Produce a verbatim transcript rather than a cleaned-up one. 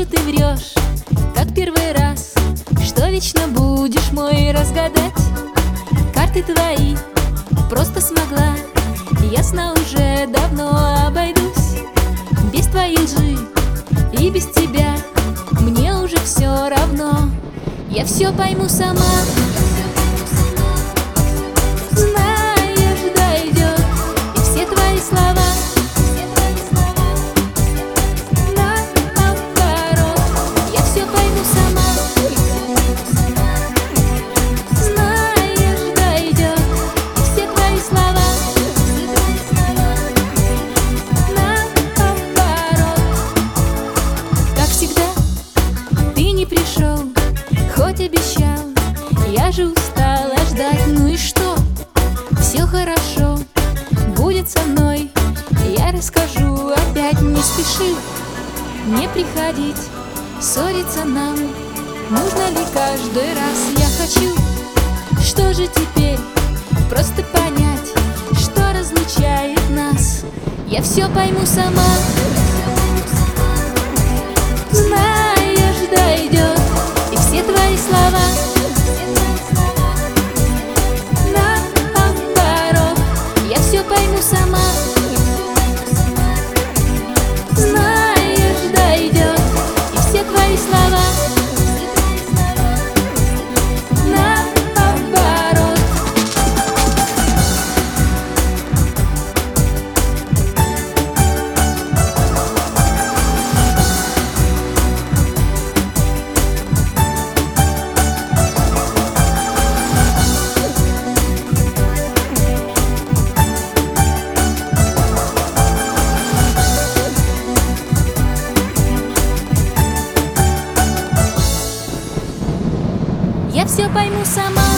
Вижу, ты врешь, как первый раз, что вечно будешь мой разгадать. Карты твои просто смогла, ясно уже давно обойдусь. Без твоей лжи и без тебя мне уже все равно. Я все пойму сама. Знаешь, дойдет, и все твои слова наоборот. Я все пойму сама. Знаешь, дойдет, и все твои слова наоборот. Как всегда, ты не пришел, хоть обещал. Я же устала ждать, ну и что? Все хорошо будет со мной, я расскажу опять. Не спеши, не приходить, ссориться нам нужно ли каждый раз? Я хочу, что же теперь, просто понять, что разлучает нас. Я все пойму сама. Знаешь, дойдет, и все твои слова наоборот. Я все пойму сама. Знаешь, дойдет, и все твои слова наоборот. Я все пойму сама.